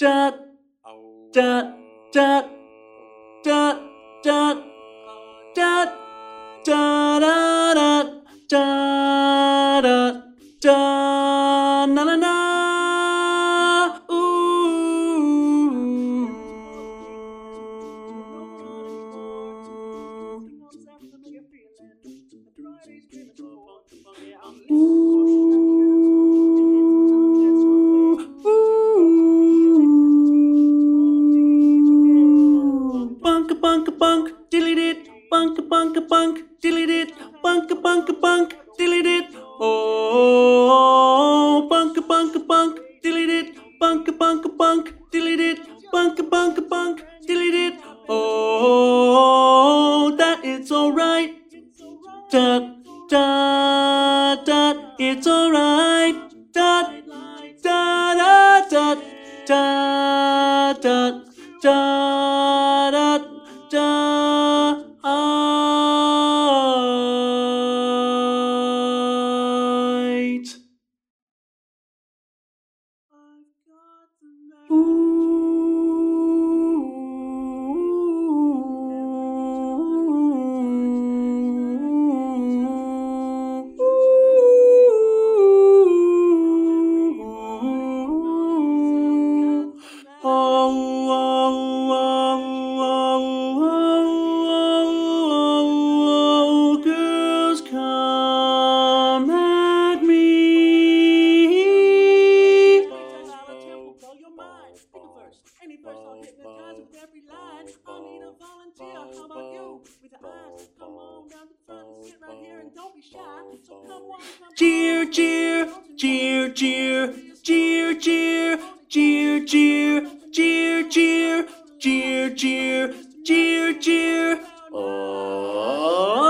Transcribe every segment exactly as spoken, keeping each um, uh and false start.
dot, dot, dot, dot, dot, dot, dot, dot, dot, dot, dot, na na na. Bunk bunk bunk, dilly dit, bunk bunk bunk, dilly dit, bunk bunk bunk, dilly dit. Oh, bunk bunk bunk, dilly dit, bunk bunk bunk, dilly dit, bunk bunk bunk, dilly dit. Oh, that it's alright. Dot dot dot, it's alright. Dot dot dot dot dot dot dot dot. Any verse I'll hypnotize with every line. I'll need a volunteer. How about you? With the eyes, come on down to the front and sit right here and don't be shy. So come on, come on. Cheer, cheer, cheer, cheer, cheer, cheer, cheer, cheer, cheer, cheer, cheer, cheer, cheer, cheer. Oh.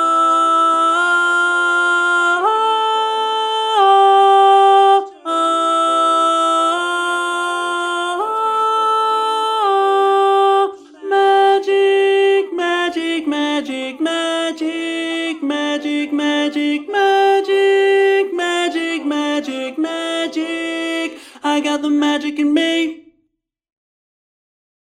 Magic, magic, magic, magic, magic, magic, magic, magic. I got the magic in me.